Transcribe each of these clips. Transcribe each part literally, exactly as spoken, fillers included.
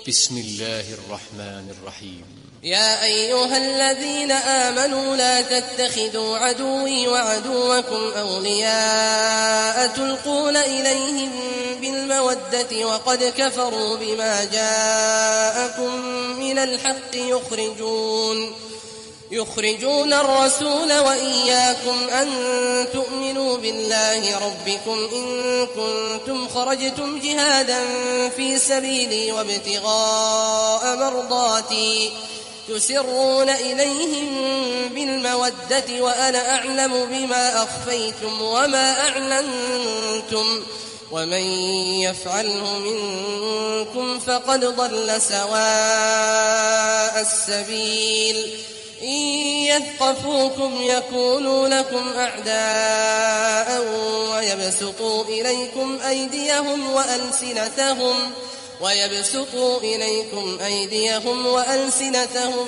بسم الله الرحمن الرحيم. يا أيها الذين آمنوا لا تتخذوا عدوي وعدوكم أولياء تلقون إليهم بالمودة وقد كفروا بما جاءكم من الحق يخرجون يخرجون الرسول وإياكم أن تؤمنوا بالله ربكم إن كنتم خرجتم جهادا في سبيلي وابتغاء مرضاتي تسرون إليهم بالمودة وأنا أعلم بما أخفيتم وما أعلنتم ومن يفعله منكم فقد ضل سواء السبيل إن يثقفوكم يكونوا لكم أعداء ويبسطوا إليكم أيديهم وألسنتهم ويبسطوا إليكم أيديهم وألسنتهم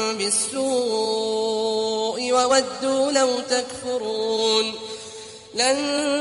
بالسوء وودوا لو تكفرون لن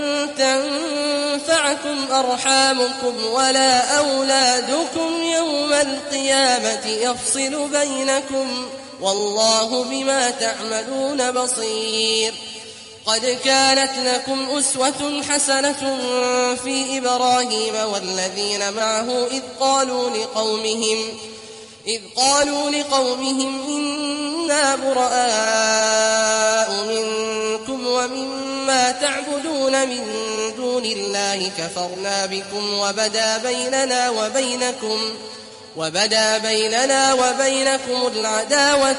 تنفعكم أرحامكم ولا أولادكم يوم القيامة يفصل بينكم والله بما تعملون بصير. قد كانت لكم أسوة حسنة في إبراهيم والذين معه إذ قالوا لقومهم إذ قالوا لقومهم إنا براء منكم ومما تعبدون من دون الله كفرنا بكم وبدا بيننا وبينكم وبدا بيننا وبينكم العداوة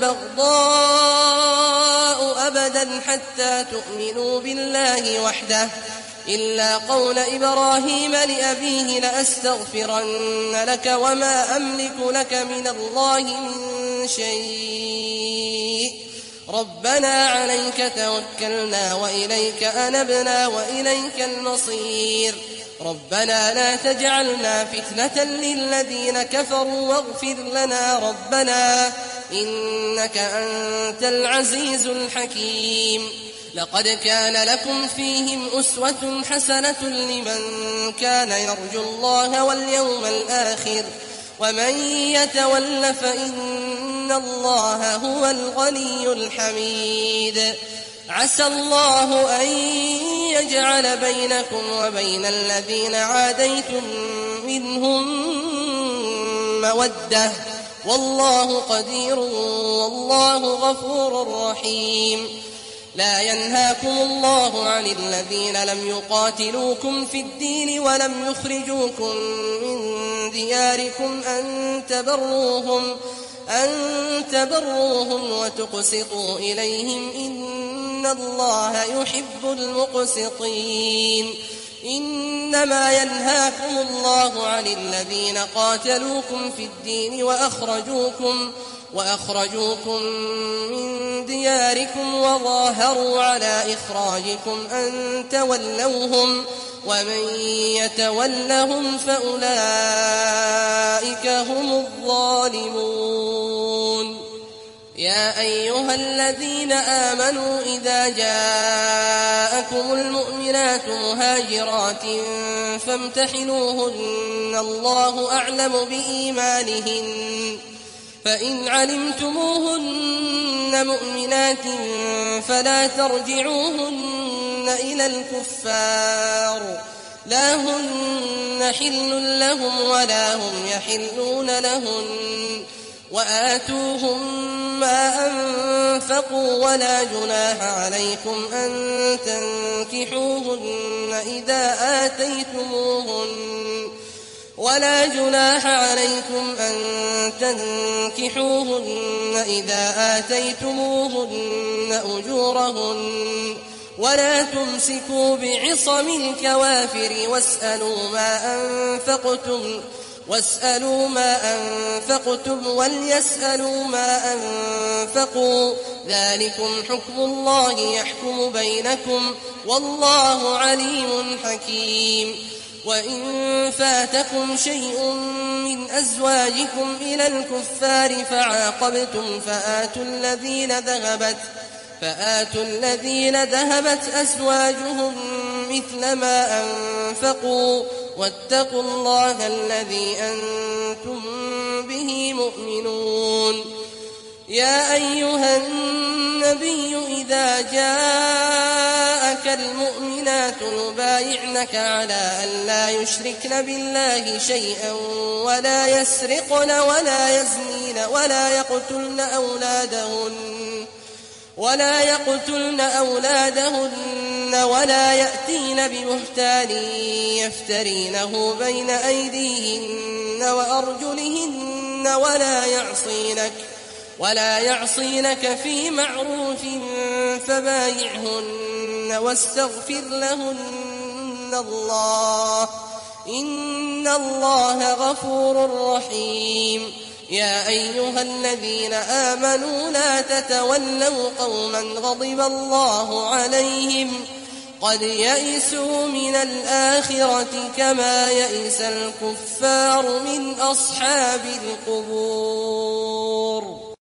والبغضاء أبدا حتى تؤمنوا بالله وحده إلا قول إبراهيم لأبيه لأستغفرن لك وما أملك لك من الله من شيء ربنا عليك توكلنا وإليك أنبنا وإليك المصير ربنا لا تجعلنا فتنة للذين كفروا واغفر لنا ربنا إنك أنت العزيز الحكيم. لقد كان لكم فيهم أسوة حسنة لمن كان يرجو الله واليوم الآخر ومن يتول فإن الله هو الغني الحميد. عسى الله أن يجعل بينكم وبين الذين عاديتم منهم مودة والله قدير والله غفور رحيم. لا ينهاكم الله عن الذين لم يقاتلوكم في الدين ولم يخرجوكم من دياركم أن تبروهم أن تبروهم وتقسطوا إليهم إن الله يحب المقسطين. إنما ينهاكم الله عن الذين قاتلوكم في الدين وأخرجوكم وأخرجوكم من دياركم وظاهروا على إخراجكم أن تولوهم ومن يتولهم فأولئك هم الظالمون. يا أيها الذين آمنوا إذا جاءكم المؤمنات مهاجرات فامتحنوهن الله أعلم بإيمانهن فإن علمتموهن مؤمنات فلا ترجعوهن إلى الكفار لا هن حل لهم ولا هم يحلون لهن وآتوهم ما أنفقوا ولا جناح عليكم أن تنكحوهن إذا آتيتموهن ولا جناح عليكم أن تنكحوهن إذا آتيتموهن أجورهن ولا تمسكوا بعصم الكوافر واسألوا ما أنفقتم واسألوا ما أنفقتم وليسألوا ما أنفقوا ذلكم حكم الله يحكم بينكم والله عليم حكيم. وإن فاتكم شيء من أزواجكم إلى الكفار فعاقبتم فآتوا الذين ذهبت فآتوا الذين ذهبت أزواجهم مثل ما أنفقوا واتقوا الله الذي أنتم كنتم به مؤمنون. يا أيها النبي إذا جاءك المؤمنات يبايعنك على أن لا يشركن بالله شيئا ولا يسرقن ولا يزنين ولا يقتلن أولادهن ولا يقتلن أولادهن ولا يأتين ببهتان يفترينه بين أيديهن وأرجلهن ولا يعصينك ولا يعصينك في معروف فبايعهن واستغفر لهن الله إن الله غفور رحيم. يا أيها الذين آمنوا لا تتولوا قوما غضب الله عليهم قد يئسوا من الآخرة كما يئس الكفار من أصحاب القبور.